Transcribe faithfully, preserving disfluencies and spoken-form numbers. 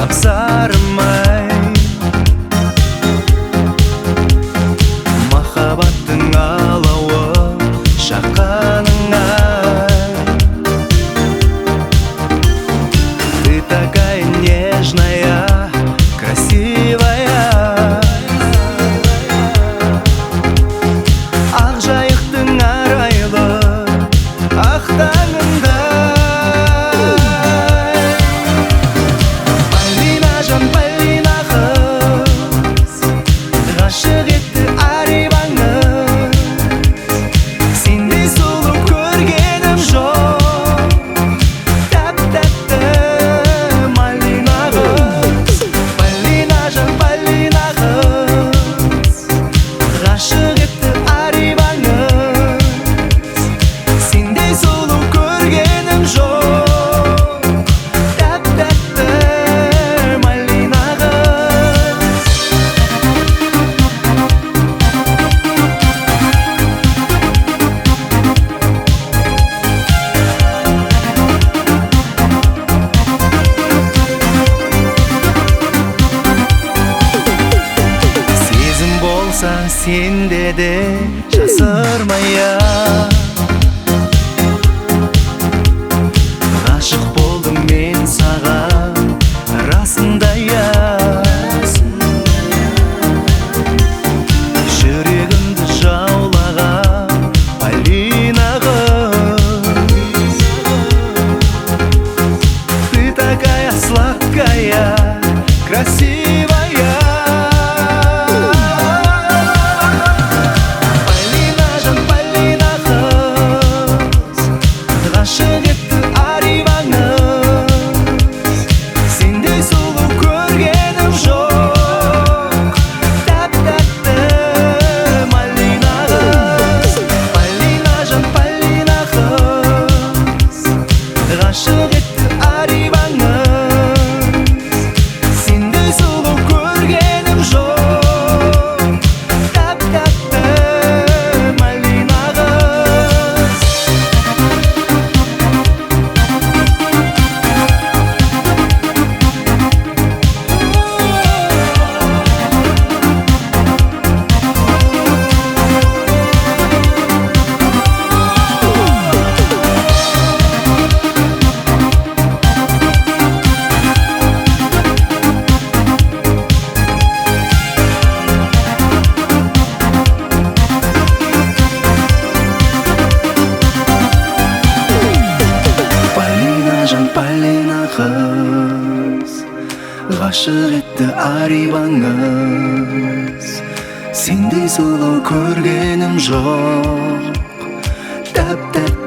ақсарым-ай, махаббаттың алауы жаққаның-ай. Ты такая нежная, красивая, ақ жайықтың арайлы ақ таңында. Полина жан, Полина қыз, ғашық етті арибаңыз. Сендей сұлу көргенім жоқ, тәп-тәтті малина қыз. Полина жан, Полина қыз, ғашық етті арибаңыз. Сендей сұлу көргенім жоқ, тәп-тәтті малина қыз. Сезім болса сенде де жасырмай-а, ғашық болдым мен саған расында-я. Жүрегімді жаулаған Полина қыз, ты такая сладкая, красивая. Полина жан, Полина қыз, ғашық етті арибаңыз. Сендей сұлу көргенім жоқ, тәп-тәтті малина қыз. Полина жан, Полина қыз, ғашық етті арибаңыз. Сендей сұлу көргенім жоқ, тәп-тәтті малина қыз. Полина жан, Полина қыз, ғашық етті арибаңыз. Сендей сұлу көргенім жоқ, тәп-тәтті